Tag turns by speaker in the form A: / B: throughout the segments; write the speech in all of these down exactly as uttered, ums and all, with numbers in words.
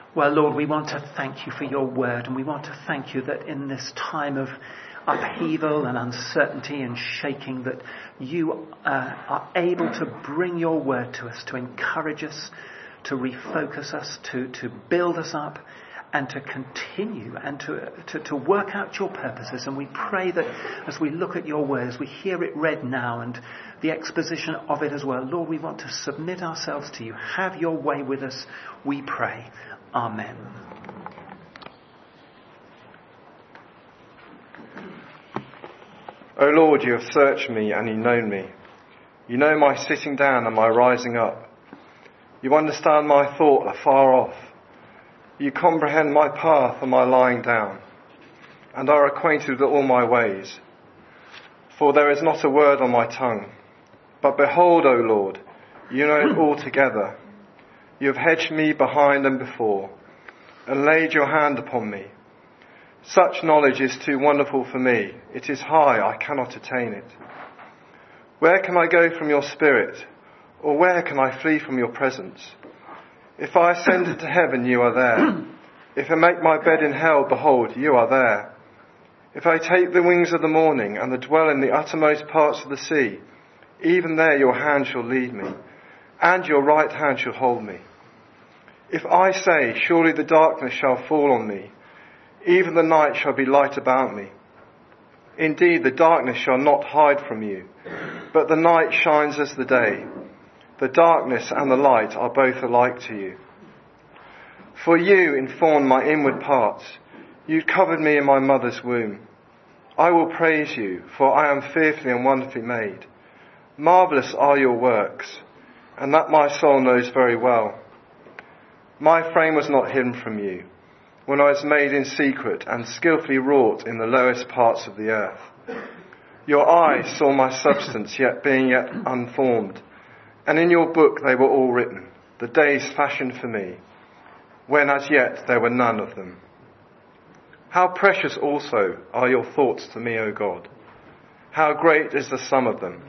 A: Well, Lord, we want to thank you for your word, and we want to thank you that in this time of upheaval and uncertainty and shaking, that you uh, are able to bring your word to us, to encourage us, to refocus us, to, to build us up, and to continue and to, to, to work out your purposes. And we pray that as we look at your word, as we hear it read now and the exposition of it as well, Lord, we want to submit ourselves to you. Have your way with us, we pray. Amen.
B: O Lord, you have searched me and you know me. You know my sitting down and my rising up. You understand my thought afar off. You comprehend my path and my lying down, and are acquainted with all my ways. For there is not a word on my tongue. But behold, O Lord, you know it altogether. You have hedged me behind and before, and laid your hand upon me. Such knowledge is too wonderful for me. It is high, I cannot attain it. Where can I go from your spirit? Or where can I flee from your presence? If I ascend into heaven, you are there. If I make my bed in hell, behold, you are there. If I take the wings of the morning and dwell in the uttermost parts of the sea, even there your hand shall lead me, and your right hand shall hold me. If I say, surely the darkness shall fall on me, even the night shall be light about me. Indeed, the darkness shall not hide from you, but the night shines as the day. The darkness and the light are both alike to you. For you informed my inward parts. You covered me in my mother's womb. I will praise you, for I am fearfully and wonderfully made. Marvellous are your works, and that my soul knows very well. My frame was not hidden from you, when I was made in secret and skillfully wrought in the lowest parts of the earth. Your eyes saw my substance, yet being yet unformed, and in your book they were all written, the days fashioned for me, when as yet there were none of them. How precious also are your thoughts to me, O God! How great is the sum of them!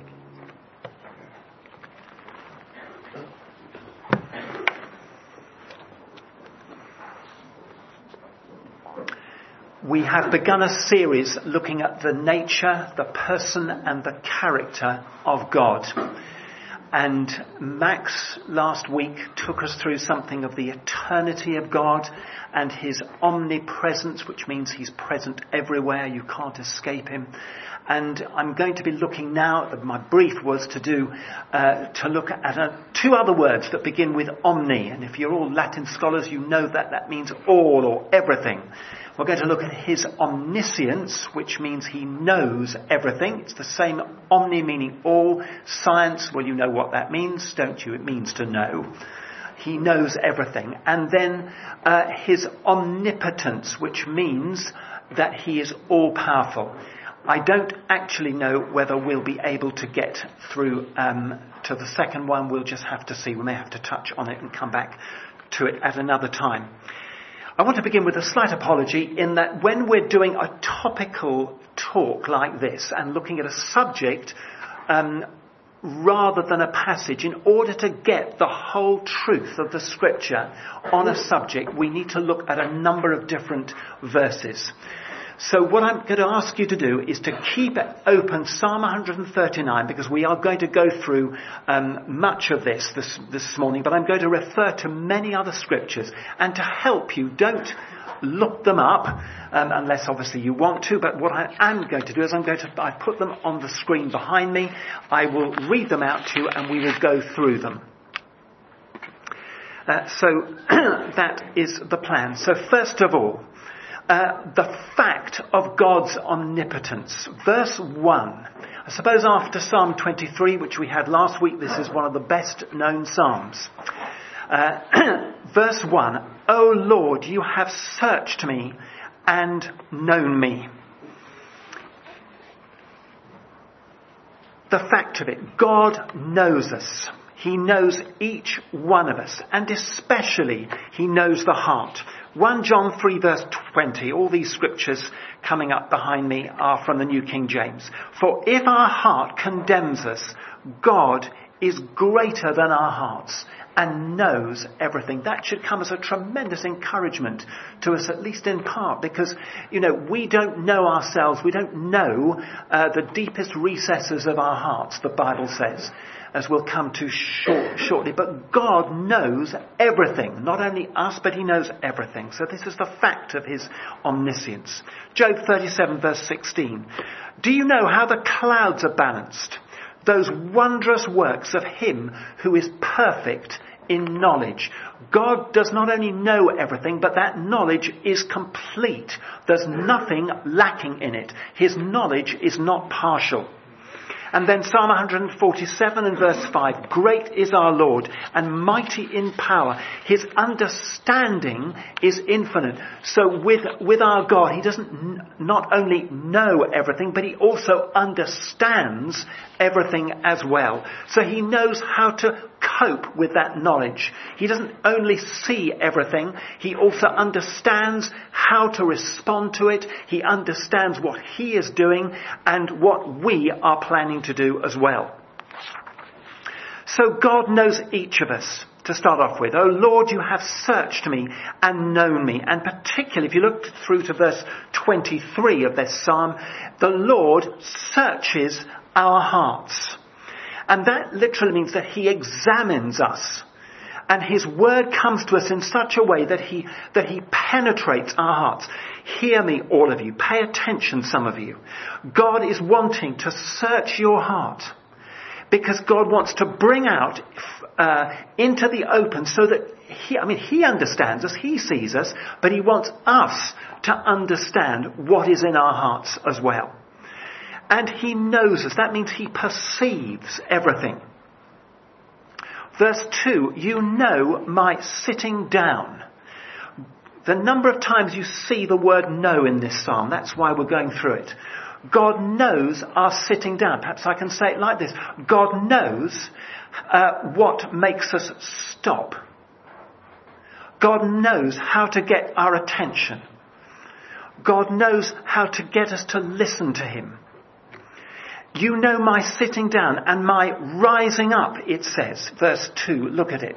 A: We have begun a series looking at the nature, the person and the character of God. And Max last week took us through something of the eternity of God and his omnipresence, which means he's present everywhere. You can't escape him. And I'm going to be looking now, my brief was to do, uh, to look at uh, two other words that begin with omni. And if you're all Latin scholars, you know that that means all or everything. We're going to look at his omniscience, which means he knows everything. It's the same omni meaning all. Science, well, you know what that means, don't you? It means to know. He knows everything. And then uh, his omnipotence, which means that he is all-powerful. I don't actually know whether we'll be able to get through um, to the second one. We'll just have to see. We may have to touch on it and come back to it at another time. I want to begin with a slight apology in that when we're doing a topical talk like this and looking at a subject um, rather than a passage, in order to get the whole truth of the scripture on a subject, we need to look at a number of different verses. So what I'm going to ask you to do is to keep it open, Psalm one thirty-nine, because we are going to go through um, much of this, this this morning, but I'm going to refer to many other scriptures. And to help you, don't look them up, um, unless obviously you want to, but what I am going to do is I'm going to, I put them on the screen behind me, I will read them out to you and we will go through them. Uh, so that is the plan. So first of all, Uh, the fact of God's omnipotence. Verse one. I suppose after Psalm twenty-three, which we had last week, this is one of the best known Psalms. Uh, verse one. O Lord, you have searched me and known me. The fact of it, God knows us. He knows each one of us, and especially he knows the heart. First John three verse twenty, all these scriptures coming up behind me are from the New King James. For if our heart condemns us, God is greater than our hearts and knows everything. That should come as a tremendous encouragement to us, at least in part, because, you know, we don't know ourselves. We don't know uh, the deepest recesses of our hearts, the Bible says, as we'll come to short, shortly. But God knows everything. Not only us, but he knows everything. So this is the fact of his omniscience. Job thirty-seven, verse sixteen. Do you know how the clouds are balanced? Those wondrous works of him who is perfect in knowledge. God does not only know everything, but that knowledge is complete. There's nothing lacking in it. His knowledge is not partial. And then Psalm one forty-seven and verse five. Great is our Lord and mighty in power. His understanding is infinite. So with, with our God, he doesn't n- not only know everything, but he also understands everything as well. So he knows how to cope with that knowledge. He doesn't only see everything, he also understands how to respond to it. He understands what he is doing and what we are planning to do as well. So God knows each of us, to start off with. Oh Lord, you have searched me and known me. And particularly if you look through to verse twenty-three of this psalm, the Lord searches our hearts. And that literally means that he examines us. And his word comes to us in such a way that he, that he penetrates our hearts. Hear me, all of you. Pay attention, some of you. God is wanting to search your heart. Because God wants to bring out uh, into the open so that he, I mean, he understands us, he sees us, but he wants us to understand what is in our hearts as well. And he knows us. That means he perceives everything. Verse two, you know my sitting down. The number of times you see the word know in this psalm, that's why we're going through it. God knows our sitting down. Perhaps I can say it like this. God knows uh, what makes us stop. God knows how to get our attention. God knows how to get us to listen to him. You know my sitting down and my rising up, it says. Verse two, look at it.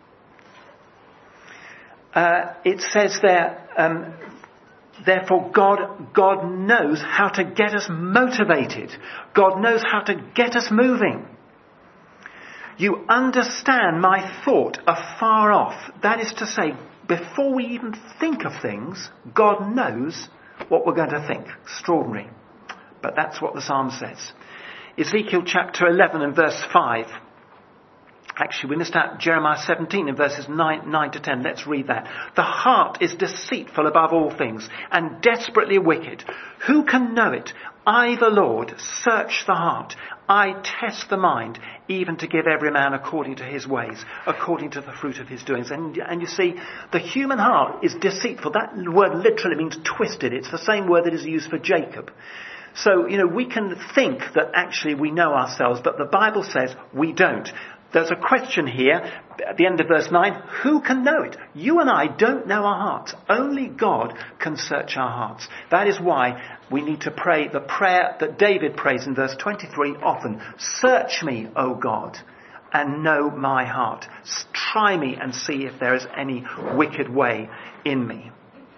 A: Uh, it says there, um, therefore God, God knows how to get us motivated. God knows how to get us moving. You understand my thought afar off. That is to say, before we even think of things, God knows what we're going to think. Extraordinary. But that's what the psalm says. Ezekiel chapter eleven and verse five. Actually, we missed out Jeremiah seventeen in verses nine, nine to ten. Let's read that. The heart is deceitful above all things and desperately wicked. Who can know it? I, the Lord, search the heart. I test the mind, even to give every man according to his ways, according to the fruit of his doings. And, and you see, the human heart is deceitful. That word literally means twisted. It's the same word that is used for Jacob. So, you know, we can think that actually we know ourselves, but the Bible says we don't. There's a question here at the end of verse nine. Who can know it? You and I don't know our hearts. Only God can search our hearts. That is why we need to pray the prayer that David prays in verse twenty-three often. Search me, O God, and know my heart. Try me and see if there is any wicked way in me.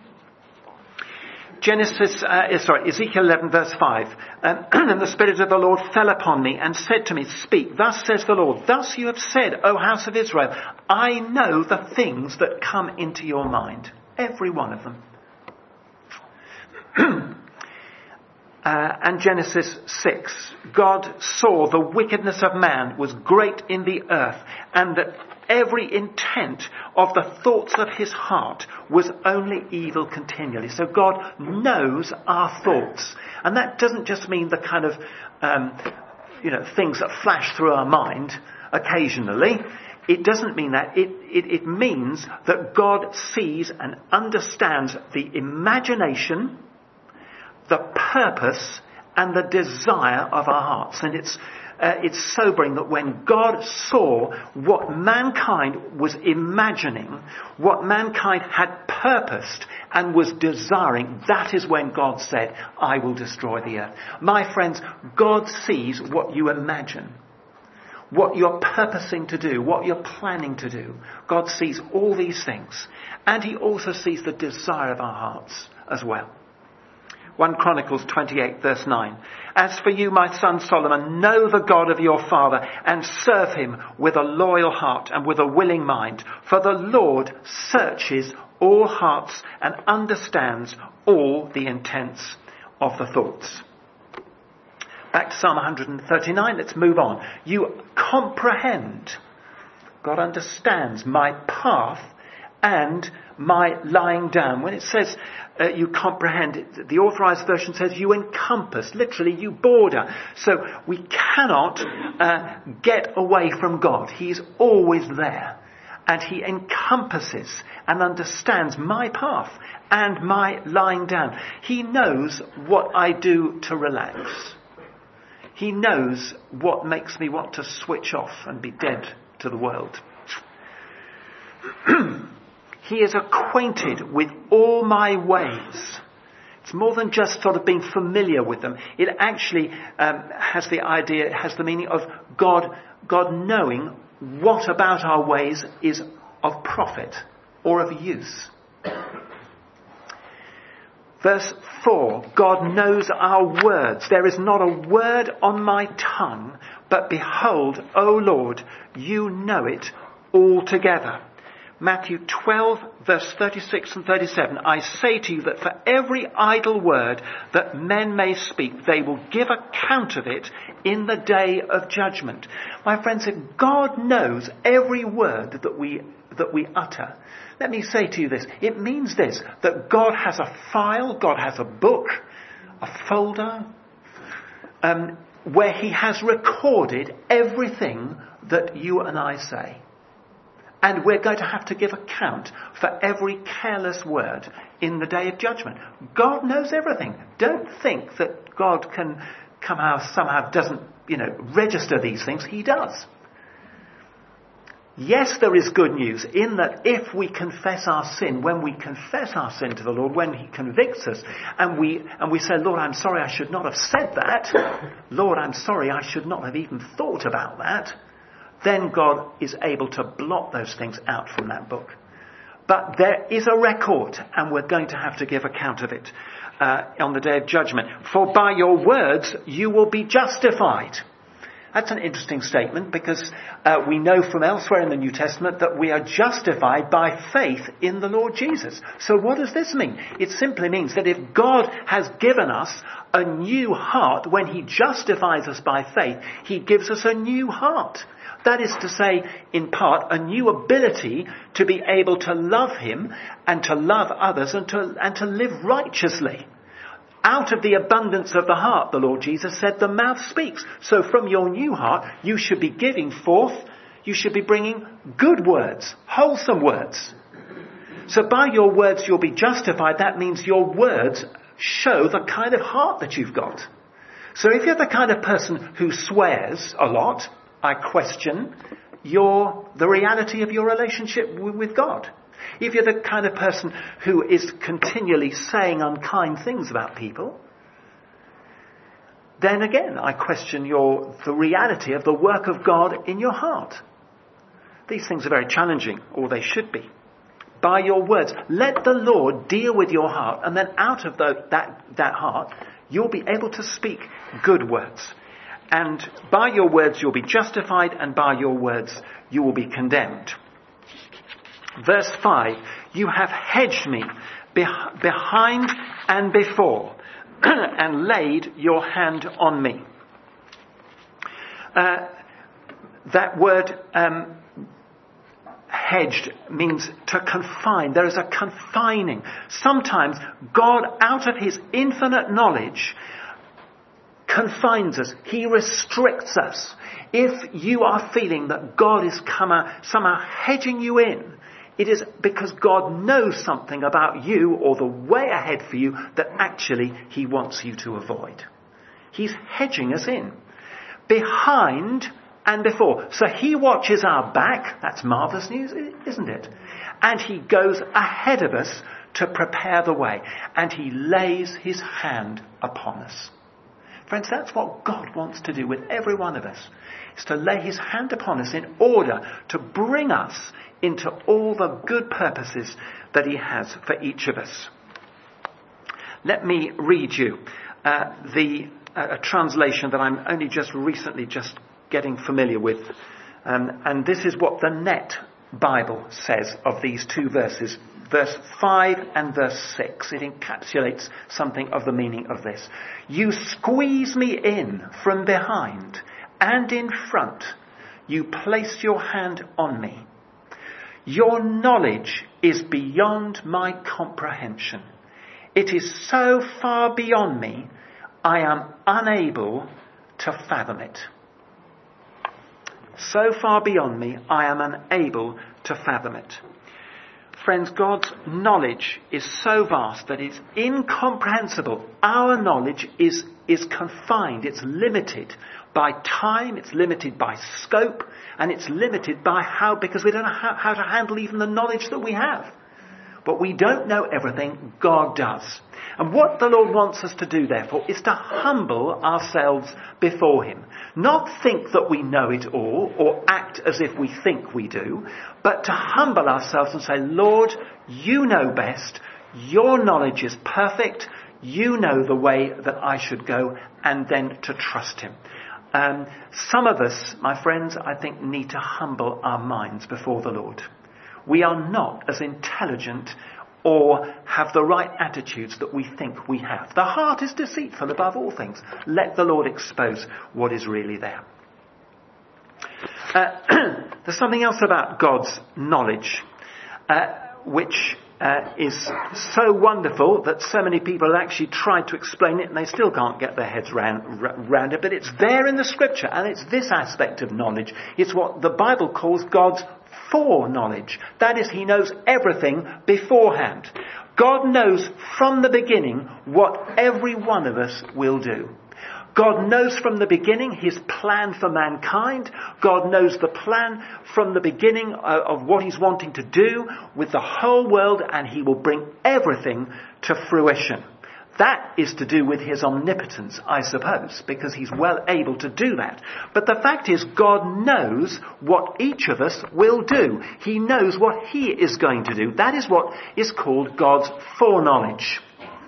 A: Genesis, uh, sorry, Ezekiel eleven verse five. Um, and the Spirit of the Lord fell upon me and said to me, speak, thus says the Lord, thus you have said, O house of Israel, I know the things that come into your mind. Every one of them. uh, and Genesis six. God saw the wickedness of man was great in the earth, and that every intent of the thoughts of his heart was only evil continually. So God knows our thoughts. And that doesn't just mean the kind of, um, you know, things that flash through our mind occasionally. It doesn't mean that. It, it, it means that God sees and understands the imagination, the purpose, and the desire of our hearts. And it's Uh, it's sobering that when God saw what mankind was imagining, what mankind had purposed and was desiring, that is when God said, I will destroy the earth. My friends, God sees what you imagine, what you're purposing to do, what you're planning to do. God sees all these things. And he also sees the desire of our hearts as well. First Chronicles twenty-eight verse nine. As for you, my son Solomon, know the God of your father and serve him with a loyal heart and with a willing mind. For the Lord searches all hearts and understands all the intents of the thoughts. Back to Psalm one thirty-nine, let's move on. You comprehend. God understands my path and my lying down. When it says uh, you comprehend, the Authorized Version says you encompass. Literally, you border. So we cannot uh, get away from God. He's always there. And he encompasses and understands my path and my lying down. He knows what I do to relax. He knows what makes me want to switch off and be dead to the world. He is acquainted with all my ways. It's more than just sort of being familiar with them. It actually um, has the idea, it has the meaning of God, God knowing what about our ways is of profit or of use. Verse four, God knows our words. There is not a word on my tongue, but behold, O Lord, you know it altogether. Matthew twelve, verse thirty-six and thirty-seven. I say to you that for every idle word that men may speak, they will give account of it in the day of judgment. My friends, if God knows every word that we that we utter, let me say to you this. It means this, that God has a file, God has a book, a folder, um, where he has recorded everything that you and I say. And we're going to have to give account for every careless word in the day of judgment. God knows everything. Don't think that God can come out, somehow doesn't, you know, register these things. He does. Yes, there is good news in that if we confess our sin, when we confess our sin to the Lord, when he convicts us, and we and we say, Lord, I'm sorry, I should not have said that. Lord, I'm sorry, I should not have even thought about that. Then God is able to blot those things out from that book. But there is a record, and we're going to have to give account of it uh, on the day of judgment. For by your words you will be justified. That's an interesting statement, because uh, we know from elsewhere in the New Testament that we are justified by faith in the Lord Jesus. So what does this mean? It simply means that if God has given us a new heart, when he justifies us by faith, he gives us a new heart. That is to say, in part, a new ability to be able to love him and to love others and to, and to live righteously. Out of the abundance of the heart, the Lord Jesus said, the mouth speaks. So from your new heart, you should be giving forth, you should be bringing good words, wholesome words. So by your words you'll be justified. That means your words show the kind of heart that you've got. So if you're the kind of person who swears a lot, I question your, the reality of your relationship with God. If you're the kind of person who is continually saying unkind things about people, then again, I question your, the reality of the work of God in your heart. These things are very challenging, or they should be. By your words, let the Lord deal with your heart, and then out of the, that, that heart, you'll be able to speak good words. And by your words you'll be justified, and by your words you will be condemned. Verse five, you have hedged me beh- behind and before, and laid your hand on me. Uh, that word um, hedged means to confine. There is a confining. Sometimes God, out of his infinite knowledge, confines us. He restricts us. If you are feeling that God is somehow hedging you in, it is because God knows something about you or the way ahead for you that actually he wants you to avoid. He's hedging us in. Behind and before. So he watches our back. That's marvellous news, isn't it? And he goes ahead of us to prepare the way. And he lays his hand upon us. Friends, that's what God wants to do with every one of us, is to lay his hand upon us in order to bring us into all the good purposes that he has for each of us. Let me read you uh, the uh, a translation that I'm only just recently just getting familiar with. Um, and this is what the Net Bible says of these two verses, verse five and verse six. It encapsulates something of the meaning of this. You squeeze me in from behind and in front. You place your hand on me. Your knowledge is beyond my comprehension. It is so far beyond me, I am unable to fathom it. So far beyond me, I am unable to fathom it. Friends, God's knowledge is so vast that it's incomprehensible. Our knowledge is, is confined, it's limited by time, it's limited by scope, and it's limited by how, because we don't know how, how to handle even the knowledge that we have. But we don't know everything, God does. And what the Lord wants us to do, therefore, is to humble ourselves before him. Not think that we know it all, or act as if we think we do, but to humble ourselves and say, Lord, you know best, your knowledge is perfect, you know the way that I should go, and then to trust him. Um, some of us, my friends, I think need to humble our minds before the Lord. We are not as intelligent or have the right attitudes that we think we have. The heart is deceitful above all things. Let the Lord expose what is really there. Uh, there's something else about God's knowledge, uh, which uh, is so wonderful that so many people have actually tried to explain it and they still can't get their heads round, round it. But it's there in the scripture, and it's this aspect of knowledge. It's what the Bible calls God's foreknowledge. That is, he knows everything beforehand. God knows from the beginning what every one of us will do. God knows from the beginning his plan for mankind. God knows the plan from the beginning of what he's wanting to do with the whole world, and he will bring everything to fruition. That is to do with his omnipotence, I suppose, because he's well able to do that. But the fact is, God knows what each of us will do. He knows what he is going to do. That is what is called God's foreknowledge.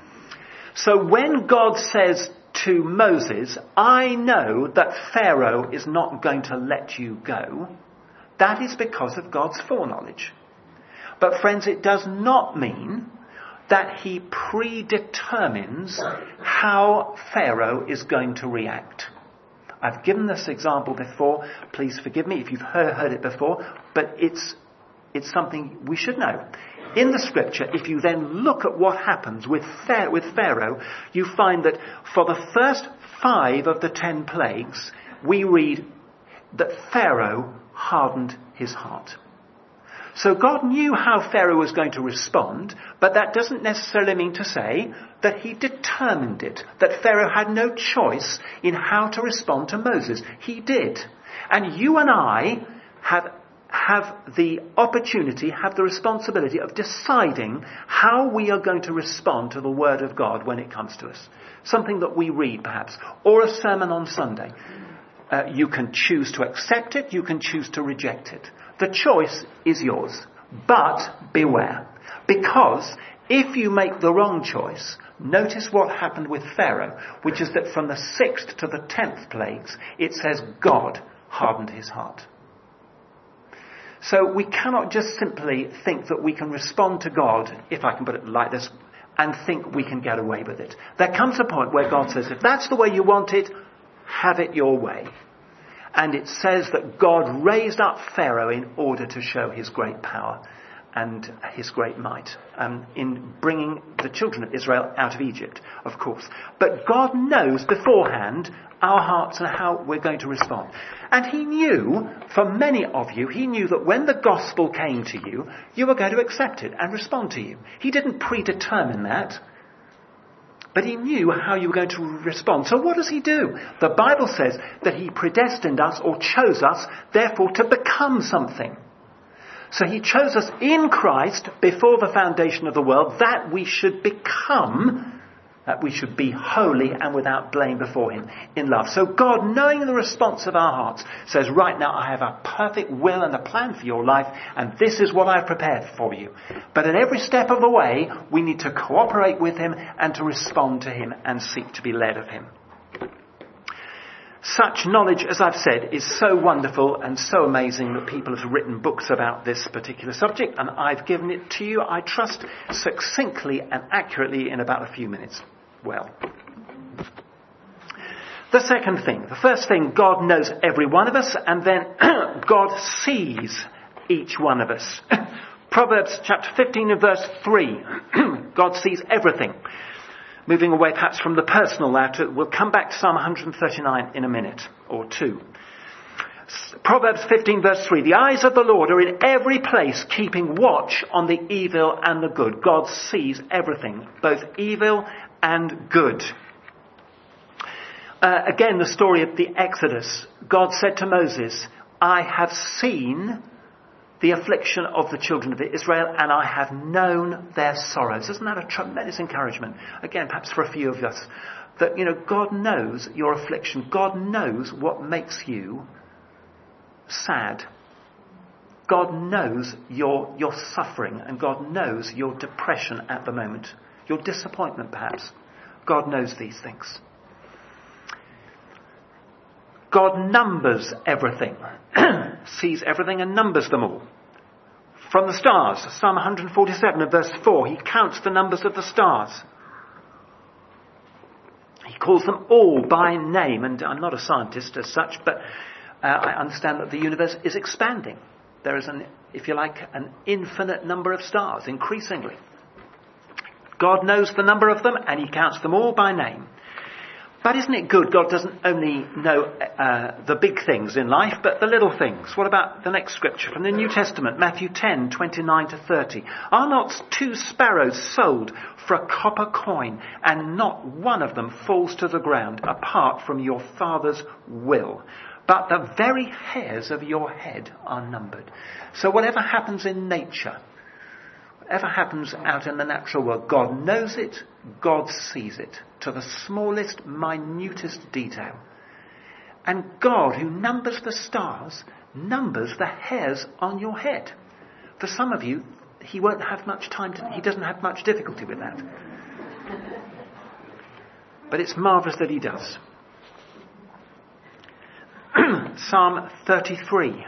A: So when God says to Moses, I know that Pharaoh is not going to let you go, that is because of God's foreknowledge. But friends, it does not mean that he predetermines how Pharaoh is going to react. I've given this example before. Please forgive me if you've heard, heard it before, but it's it's something we should know. In the scripture, if you then look at what happens with Pharaoh, you find that for the first five of the ten plagues, we read that Pharaoh hardened his heart. So God knew how Pharaoh was going to respond, but that doesn't necessarily mean to say that he determined it, that Pharaoh had no choice in how to respond to Moses. He did. And you and I have have the opportunity, have the responsibility of deciding how we are going to respond to the Word of God when it comes to us. Something that we read, perhaps, or a sermon on Sunday. Uh, you can choose to accept it, you can choose to reject it. The choice is yours. But beware. Because if you make the wrong choice, notice what happened with Pharaoh, which is that from the sixth to the tenth plagues, it says God hardened his heart. So we cannot just simply think that we can respond to God, if I can put it like this, and think we can get away with it. There comes a point where God says, if that's the way you want it, have it your way. And it says that God raised up Pharaoh in order to show his great power and his great might um, in bringing the children of Israel out of Egypt, of course. But God knows beforehand our hearts and how we're going to respond. And he knew, for many of you, he knew that when the gospel came to you, you were going to accept it and respond to you. He didn't predetermine that. But he knew how you were going to respond. So what does he do? The Bible says that he predestined us or chose us, therefore, to become something. So he chose us in Christ before the foundation of the world that we should become, that we should be holy and without blame before him in love. So God, knowing the response of our hearts, says, right now I have a perfect will and a plan for your life, and this is what I've prepared for you. But at every step of the way, we need to cooperate with him and to respond to him and seek to be led of him. Such knowledge, as I've said, is so wonderful and so amazing that people have written books about this particular subject, and I've given it to you, I trust, succinctly and accurately in about a few minutes. Well, the second thing, the first thing, God knows every one of us, and then God sees each one of us. Proverbs chapter fifteen and verse three, God sees everything. Moving away perhaps from the personal now, to, we'll come back to Psalm one thirty-nine in a minute or two. Proverbs fifteen verse three, the eyes of the Lord are in every place, keeping watch on the evil and the good. God sees everything, both evil and good. Uh, again, the story of the Exodus. God said to Moses, I have seen the affliction of the children of Israel, and I have known their sorrows. Isn't that a tremendous encouragement? Again, perhaps for a few of us, that, you know, God knows your affliction. God knows what makes you sad. God knows your, your suffering, and God knows your depression at the moment, your disappointment perhaps. God knows these things. God numbers everything, sees everything and numbers them all. From the stars, Psalm one forty-seven and verse four, he counts the numbers of the stars. He calls them all by name, and I'm not a scientist as such, but uh, I understand that the universe is expanding. There is, an, if you like, an infinite number of stars, increasingly. God knows the number of them, and he counts them all by name. But isn't it good God doesn't only know uh, the big things in life, but the little things? What about the next scripture from the New Testament, Matthew ten, twenty-nine to thirty? Are not two sparrows sold for a copper coin, and not one of them falls to the ground apart from your Father's will? But the very hairs of your head are numbered. So whatever happens in nature, whatever happens out in the natural world, God knows it, God sees it, to the smallest, minutest detail. And God, who numbers the stars, numbers the hairs on your head. For some of you, he won't have much time to, he doesn't have much difficulty with that. But it's marvellous that he does. Psalm thirty-three.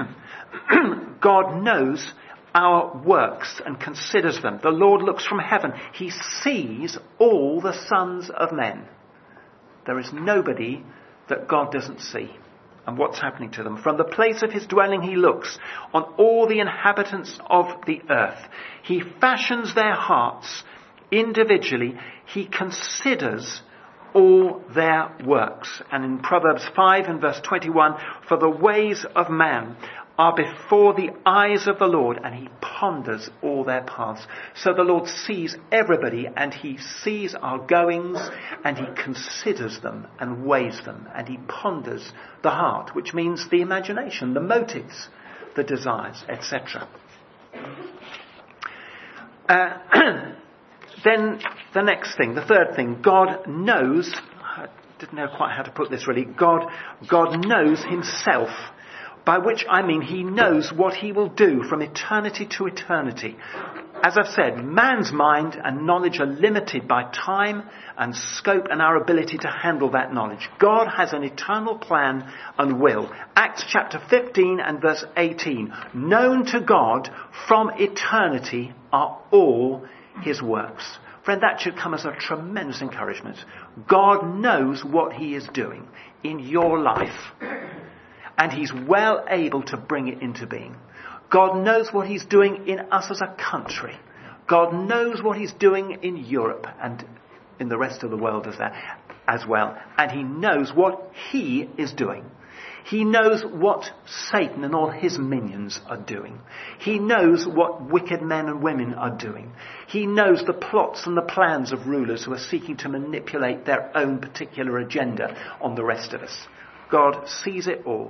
A: God knows our works and considers them. The Lord looks from heaven. He sees all the sons of men. There is nobody that God doesn't see and what's happening to them. From the place of his dwelling he looks on all the inhabitants of the earth. He fashions their hearts individually. He considers all their works. And in Proverbs five and verse twenty-one, for the ways of man are before the eyes of the Lord, and he ponders all their paths. So the Lord sees everybody, and he sees our goings, and he considers them and weighs them, and he ponders the heart, which means the imagination, the motives, the desires, et cetera. Uh, then the next thing, the third thing, God knows, I didn't know quite how to put this really, God, God knows himself. By which I mean he knows what he will do from eternity to eternity. As I've said, man's mind and knowledge are limited by time and scope and our ability to handle that knowledge. God has an eternal plan and will. Acts chapter fifteen and verse eighteen. Known to God from eternity are all his works. Friend, that should come as a tremendous encouragement. God knows what he is doing in your life. And he's well able to bring it into being. God knows what he's doing in us as a country. God knows what he's doing in Europe and in the rest of the world as, that, as well. And he knows what he is doing. He knows what Satan and all his minions are doing. He knows what wicked men and women are doing. He knows the plots and the plans of rulers who are seeking to manipulate their own particular agenda on the rest of us. God sees it all.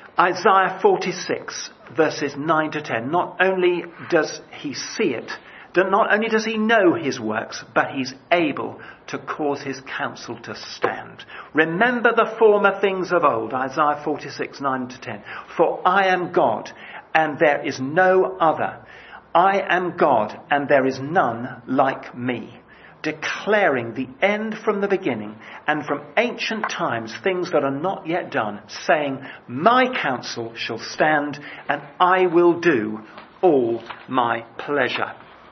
A: Isaiah forty-six, verses nine to ten. Not only does he see it, Not only does he know his works, but he's able to cause his counsel to stand. Remember the former things of old, Isaiah forty-six, nine to ten. For I am God, and there is no other. I am God, and there is none like me, declaring the end from the beginning, and from ancient times things that are not yet done, saying, my counsel shall stand, and I will do all my pleasure.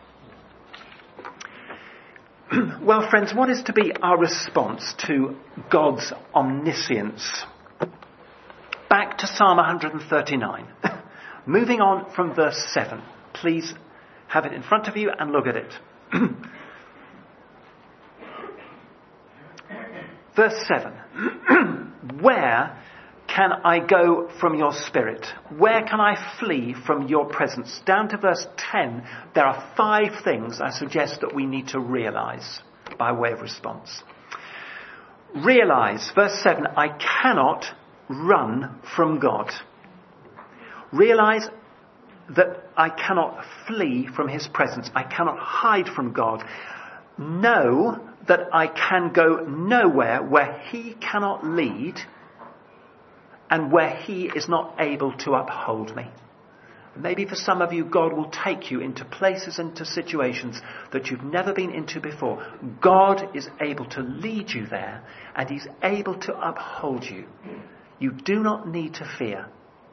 A: Well, friends, what is to be our response to God's omniscience? Back to Psalm one thirty-nine. Moving on from verse seven. Please have it in front of you and look at it. Verse seven. Where can I go from your spirit? Where can I flee from your presence? Down to verse ten, there are five things I suggest that we need to realise by way of response. Realise, verse seven, I cannot run from God. Realise that I cannot flee from his presence. I cannot hide from God. Know that I can go nowhere where he cannot lead and where he is not able to uphold me. Maybe for some of you, God will take you into places, into situations that you've never been into before. God is able to lead you there, and he's able to uphold you. You do not need to fear.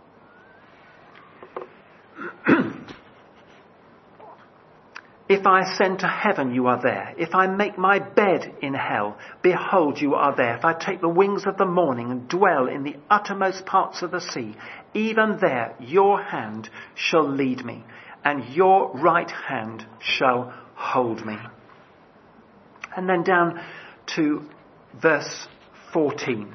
A: If I ascend to heaven, you are there. If I make my bed in hell, behold, you are there. If I take the wings of the morning and dwell in the uttermost parts of the sea, even there your hand shall lead me, and your right hand shall hold me. And then down to verse fourteen.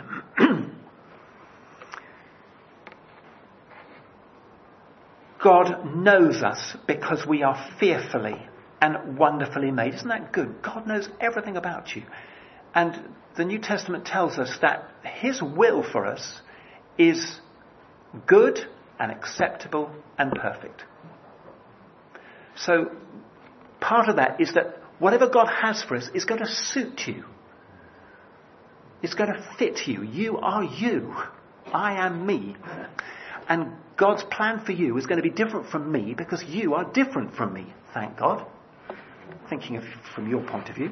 A: God knows us because we are fearfully and wonderfully made. Isn't that good? God knows everything about you. And the New Testament tells us that his will for us is good and acceptable and perfect. So part of that is that whatever God has for us is going to suit you. It's going to fit you. You are you. I am me. And God's plan for you is going to be different from me because you are different from me. Thank God. Thinking of from your point of view.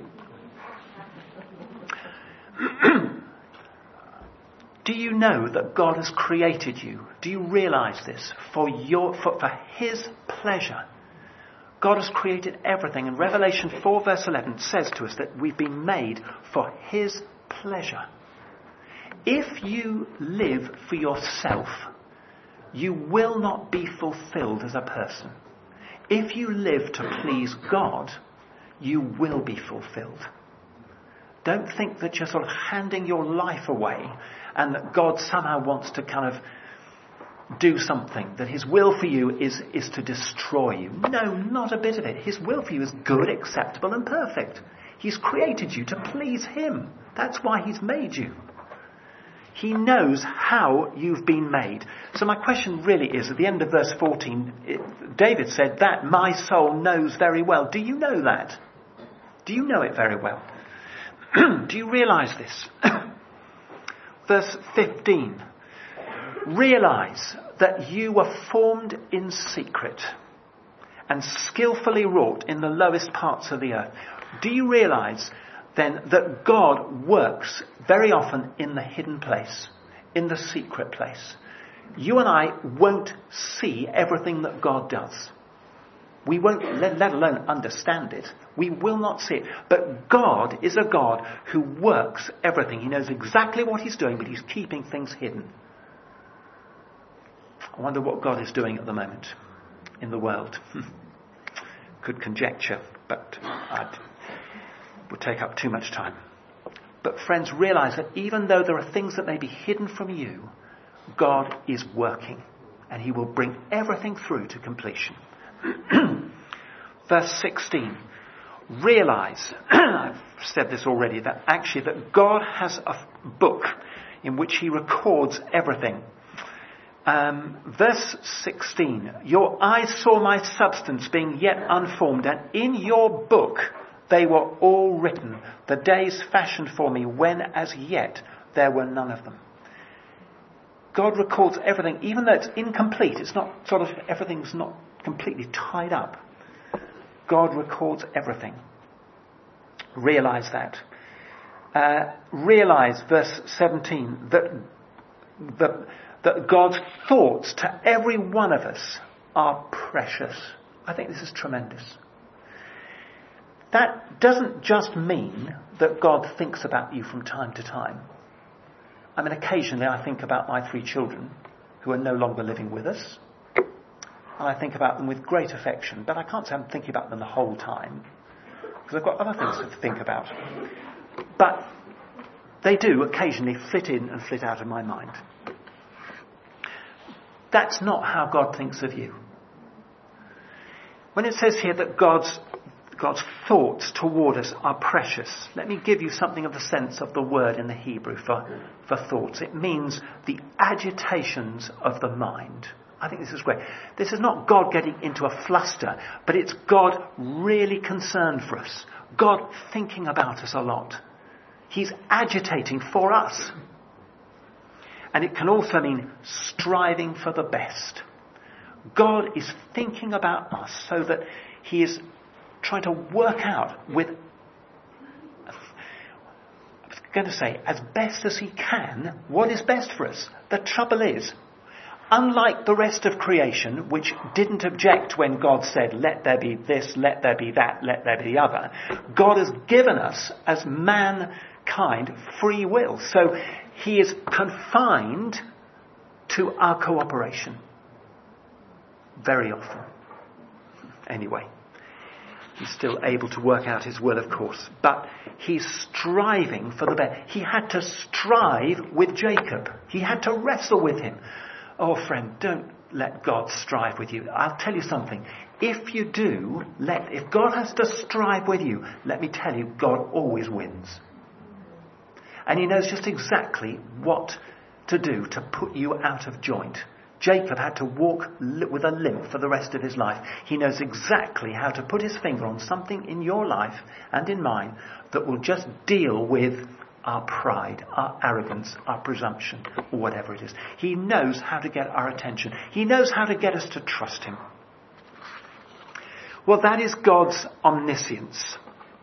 A: Do you know that God has created you? Do you realise this? For your, for, for his pleasure. God has created everything. And Revelation four verse eleven says to us that we've been made for his pleasure. If you live for yourself, you will not be fulfilled as a person. If you live to please God, you will be fulfilled. Don't think that you're sort of handing your life away and that God somehow wants to kind of do something, that his will for you is, is to destroy you. No, not a bit of it. His will for you is good, acceptable and perfect. He's created you to please him. That's why he's made you. He knows how you've been made. So my question really is, at the end of verse fourteen, it, David said that my soul knows very well. Do you know that? Do you know it very well? Do you realise this? Verse fifteen. Realise that you were formed in secret and skillfully wrought in the lowest parts of the earth. Do you realise then that God works very often in the hidden place, in the secret place? You and I won't see everything that God does. We won't, let, let alone understand it. We will not see it. But God is a God who works everything. He knows exactly what he's doing, but he's keeping things hidden. I wonder what God is doing at the moment in the world. Could conjecture, but I'd would take up too much time. But friends, realise that even though there are things that may be hidden from you, God is working and he will bring everything through to completion. Verse sixteen. Realise, I've said this already, that actually that God has a book in which he records everything. Um, verse sixteen. Your eyes saw my substance being yet unformed, and in your book they were all written, the days fashioned for me, when as yet there were none of them. God records everything, even though it's incomplete. It's not sort of, everything's not completely tied up. God records everything. Realise that. Uh, realise, verse seventeen, that, that, that God's thoughts to every one of us are precious. I think this is tremendous. That doesn't just mean that God thinks about you from time to time. I mean, occasionally I think about my three children who are no longer living with us. And I think about them with great affection, but I can't say I'm thinking about them the whole time, because I've got other things to think about. But they do occasionally flit in and flit out of my mind. That's not how God thinks of you. When it says here that God's God's thoughts toward us are precious, let me give you something of the sense of the word in the Hebrew for, for thoughts. It means the agitations of the mind. I think this is great. This is not God getting into a fluster, but it's God really concerned for us. God thinking about us a lot. He's agitating for us. And it can also mean striving for the best. God is thinking about us so that he is trying to work out with, I was going to say, as best as he can, what is best for us. The trouble is, unlike the rest of creation, which didn't object when God said, let there be this, let there be that, let there be the other, God has given us, as mankind, free will. So he is confined to our cooperation. Very often. Anyway. He's still able to work out his will, of course. But he's striving for the best. He had to strive with Jacob. He had to wrestle with him. Oh, friend, don't let God strive with you. I'll tell you something. If you do, let, if God has to strive with you, let me tell you, God always wins. And he knows just exactly what to do to put you out of joint. Jacob had to walk with a limp for the rest of his life. He knows exactly how to put his finger on something in your life and in mine that will just deal with our pride, our arrogance, our presumption, or whatever it is. He knows how to get our attention. He knows how to get us to trust him. Well, that is God's omniscience.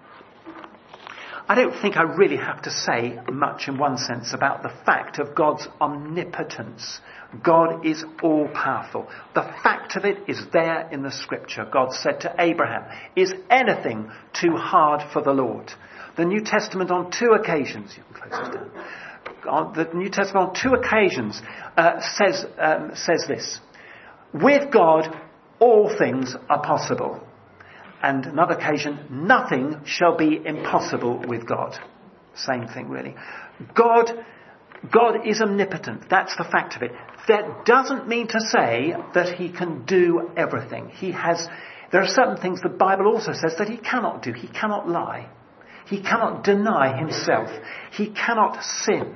A: I don't think I really have to say much in one sense about the fact of God's omnipotence. God is all-powerful. The fact of it is there in the scripture. God said to Abraham, is anything too hard for the Lord? The New Testament on two occasions, you can close this down. On the New Testament on two occasions uh, says, um, says this. With God, all things are possible. And another occasion, nothing shall be impossible with God. Same thing, really. God, God is omnipotent. That's the fact of it. That doesn't mean to say that he can do everything. He has, there are certain things the Bible also says that he cannot do. He cannot lie. He cannot deny himself. He cannot sin.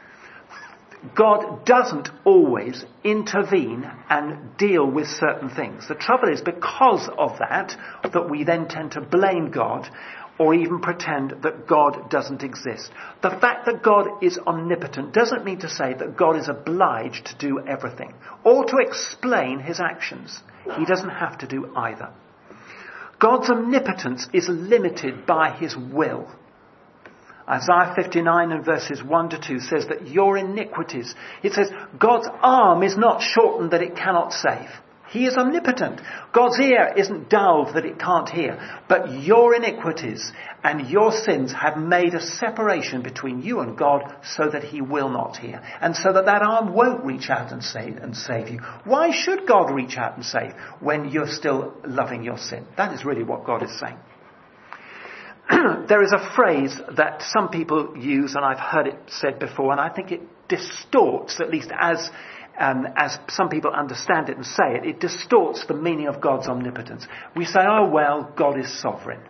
A: God doesn't always intervene and deal with certain things. The trouble is, because of that, that we then tend to blame God or even pretend that God doesn't exist. The fact that God is omnipotent doesn't mean to say that God is obliged to do everything or to explain his actions. He doesn't have to do either. God's omnipotence is limited by his will. Isaiah fifty-nine and verses one to two says that your iniquities, it says God's arm is not shortened that it cannot save. He is omnipotent. God's ear isn't dulled that it can't hear. But your iniquities and your sins have made a separation between you and God so that he will not hear. And so that that arm won't reach out and save, and save you. Why should God reach out and save when you're still loving your sin? That is really what God is saying. There is a phrase that some people use, and I've heard it said before, and I think it distorts, at least as um, as some people understand it and say it, it distorts the meaning of God's omnipotence. We say, oh well, God is sovereign.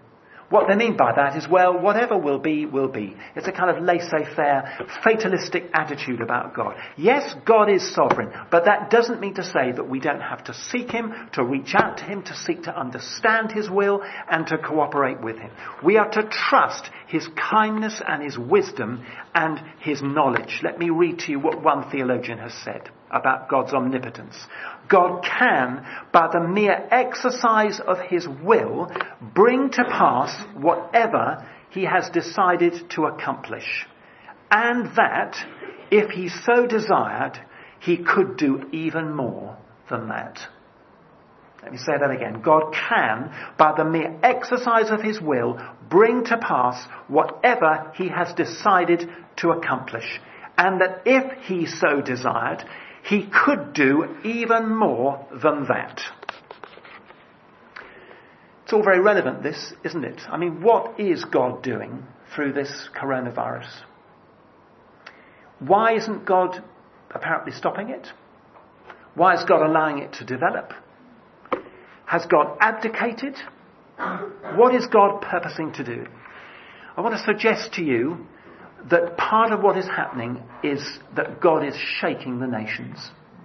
A: What they mean by that is, well, whatever will be, will be. It's a kind of laissez-faire, fatalistic attitude about God. Yes, God is sovereign, but that doesn't mean to say that we don't have to seek him, to reach out to him, to seek to understand his will, and to cooperate with him. We are to trust his kindness and his wisdom and his knowledge. Let me read to you what one theologian has said about God's omnipotence. God can, by the mere exercise of his will, bring to pass whatever he has decided to accomplish. And that, if he so desired, he could do even more than that. Let me say that again. God can, by the mere exercise of his will, bring to pass whatever he has decided to accomplish. And that if he so desired, he could do even more than that. It's all very relevant, this, isn't it? I mean, what is God doing through this coronavirus? Why isn't God apparently stopping it? Why is God allowing it to develop? Has God abdicated? What is God purposing to do? I want to suggest to you that part of what is happening is that God is shaking the nations.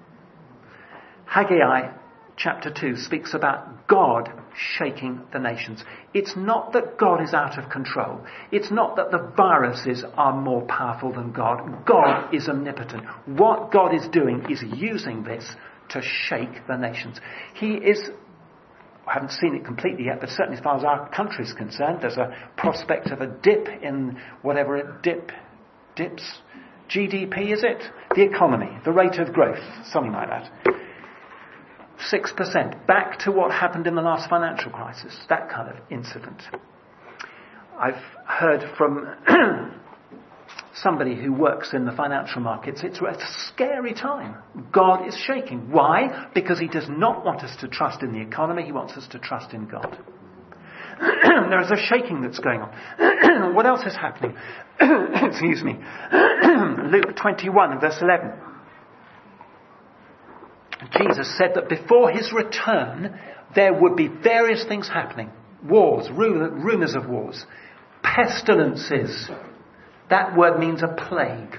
A: Haggai chapter two speaks about God shaking the nations. It's not that God is out of control. It's not that the viruses are more powerful than God. God is omnipotent. What God is doing is using this to shake the nations. He is, I haven't seen it completely yet, but certainly as far as our country is concerned, there's a prospect of a dip in whatever it dip, dips, G D P is it? The economy, the rate of growth, something like that. six percent, back to what happened in the last financial crisis, that kind of incident. I've heard from somebody who works in the financial markets, it's a scary time. God is shaking. Why? Because he does not want us to trust in the economy, he wants us to trust in God. There is a shaking that's going on. What else is happening? Excuse me. Luke twenty-one, verse eleven. Jesus said that before his return, there would be various things happening. Wars, rumours of wars, pestilences. That word means a plague.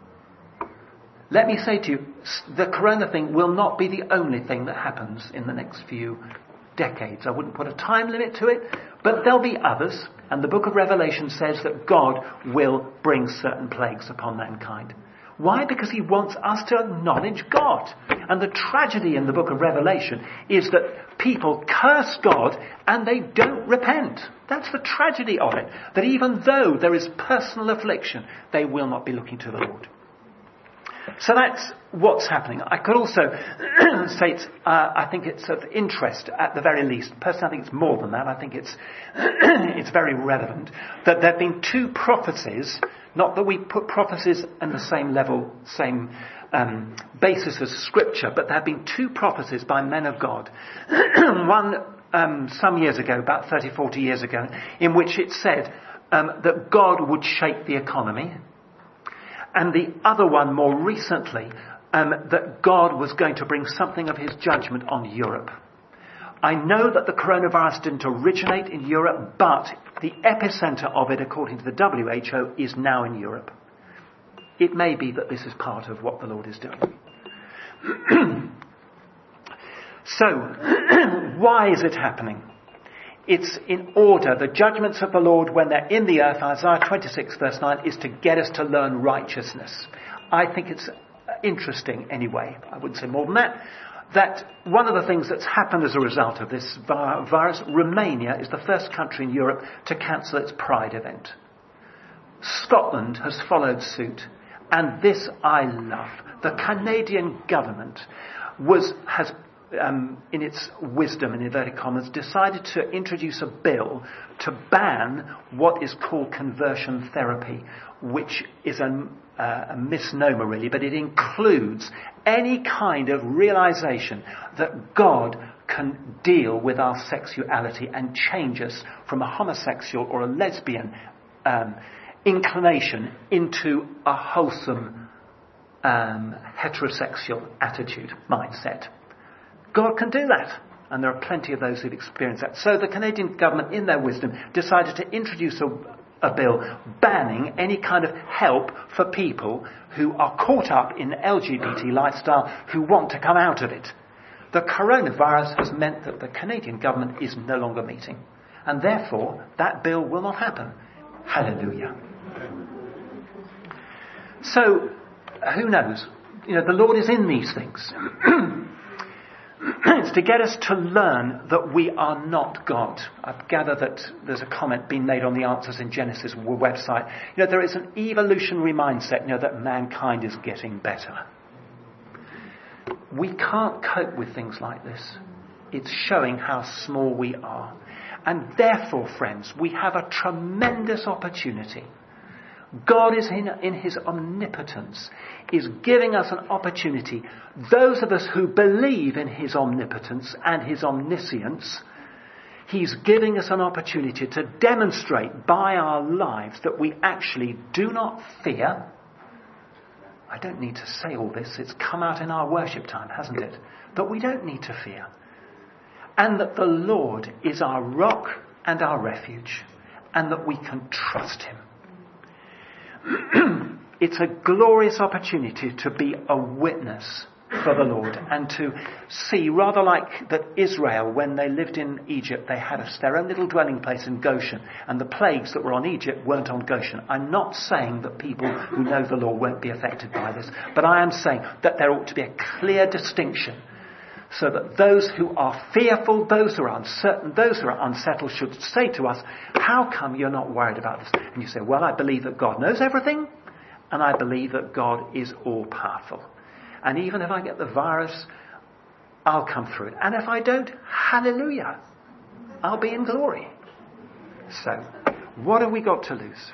A: Let me say to you, the corona thing will not be the only thing that happens in the next few decades. I wouldn't put a time limit to it, but there'll be others. And the book of Revelation says that God will bring certain plagues upon mankind. Why? Because he wants us to acknowledge God. And the tragedy in the book of Revelation is that people curse God and they don't repent. That's the tragedy of it. That even though there is personal affliction, they will not be looking to the Lord. So that's what's happening. I could also say it's, uh, I think it's of interest at the very least. Personally, I think it's more than that. I think it's it's very relevant that there have been two prophecies. Not that we put prophecies on the same level, same um, basis as Scripture, but there have been two prophecies by men of God. One um, some years ago, about thirty, forty years ago, in which it said um, that God would shake the economy. And the other one more recently, um, that God was going to bring something of his judgment on Europe. I know that the coronavirus didn't originate in Europe, but the epicenter of it, according to the W H O, is now in Europe. It may be that this is part of what the Lord is doing. So, why is it happening? It's in order. The judgments of the Lord, when they're in the earth, Isaiah twenty-six verse nine, is to get us to learn righteousness. I think it's interesting anyway. I wouldn't say more than that. That one of the things that's happened as a result of this virus, Romania is the first country in Europe to cancel its Pride event. Scotland has followed suit. And this I love. The Canadian government was has Um, in its wisdom, in inverted commas, decided to introduce a bill to ban what is called conversion therapy, which is a, uh, a misnomer really, but it includes any kind of realization that God can deal with our sexuality and change us from a homosexual or a lesbian um, inclination into a wholesome um, heterosexual attitude, mindset. God can do that. And there are plenty of those who've experienced that. So the Canadian government, in their wisdom, decided to introduce a, a bill banning any kind of help for people who are caught up in the L G B T lifestyle who want to come out of it. The coronavirus has meant that the Canadian government is no longer meeting. And therefore, that bill will not happen. Hallelujah. So, who knows? You know, the Lord is in these things. It's to get us to learn that we are not God. I gather that there's a comment being made on the Answers in Genesis website. You know, there is an evolutionary mindset, you know, that mankind is getting better. We can't cope with things like this. It's showing how small we are. And therefore, friends, we have a tremendous opportunity. God is in, in his omnipotence, is giving us an opportunity. Those of us who believe in his omnipotence and his omniscience, he's giving us an opportunity to demonstrate by our lives that we actually do not fear. I don't need to say all this. It's come out in our worship time, hasn't it? That we don't need to fear. And that the Lord is our rock and our refuge. And that we can trust him. It's a glorious opportunity to be a witness for the Lord. And to see, rather like that Israel, when they lived in Egypt, they had their own little dwelling place in Goshen. And the plagues that were on Egypt weren't on Goshen. I'm not saying that people who know the law won't be affected by this. But I am saying that there ought to be a clear distinction. So that those who are fearful, those who are uncertain, those who are unsettled should say to us, how come you're not worried about this? And you say, well, I believe that God knows everything. And I believe that God is all powerful. And even if I get the virus, I'll come through it. And if I don't, hallelujah, I'll be in glory. So, what have we got to lose?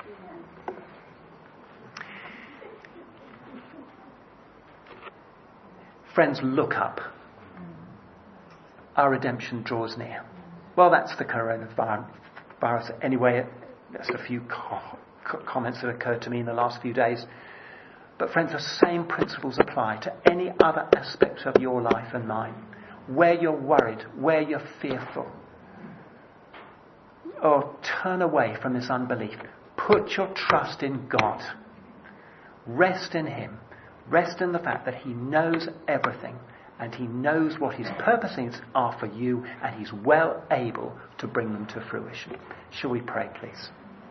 A: Friends, look up. Our redemption draws near. Well, that's the coronavirus. Anyway, just a few co- co- comments that occurred to me in the last few days. But friends, the same principles apply to any other aspect of your life and mine. Where you're worried, where you're fearful. Or turn away from this unbelief. Put your trust in God. Rest in him. Rest in the fact that he knows everything. And he knows what his purposes are for you, and he's well able to bring them to fruition. Shall we pray, please?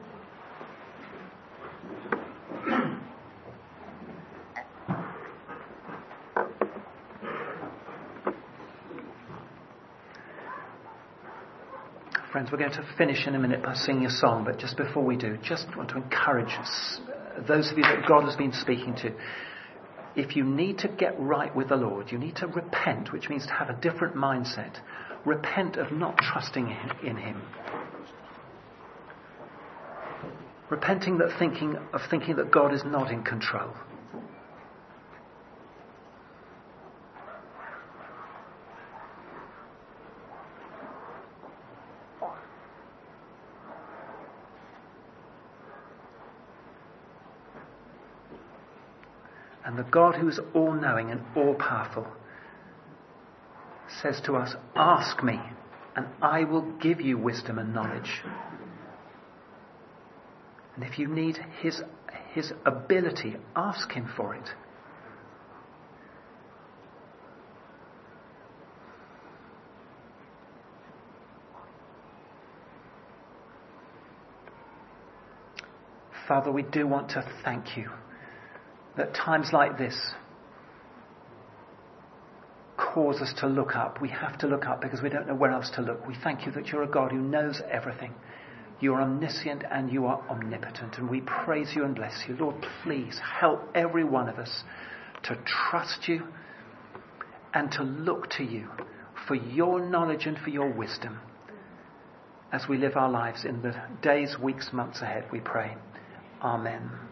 A: Friends, we're going to finish in a minute by singing a song, but just before we do, just want to encourage us, those of you that God has been speaking to. If you need to get right with the Lord, you need to repent, which means to have a different mindset. Repent of not trusting in him. Repenting that thinking of thinking that God is not in control. And the God who is all-knowing and all-powerful says to us, ask me, and I will give you wisdom and knowledge. And if you need his, his ability, ask him for it. Father, we do want to thank you that times like this cause us to look up. We have to look up because we don't know where else to look. We thank you that you're a God who knows everything. You are omniscient and you are omnipotent. And we praise you and bless you. Lord, please help every one of us to trust you and to look to you for your knowledge and for your wisdom as we live our lives in the days, weeks, months ahead, we pray. Amen.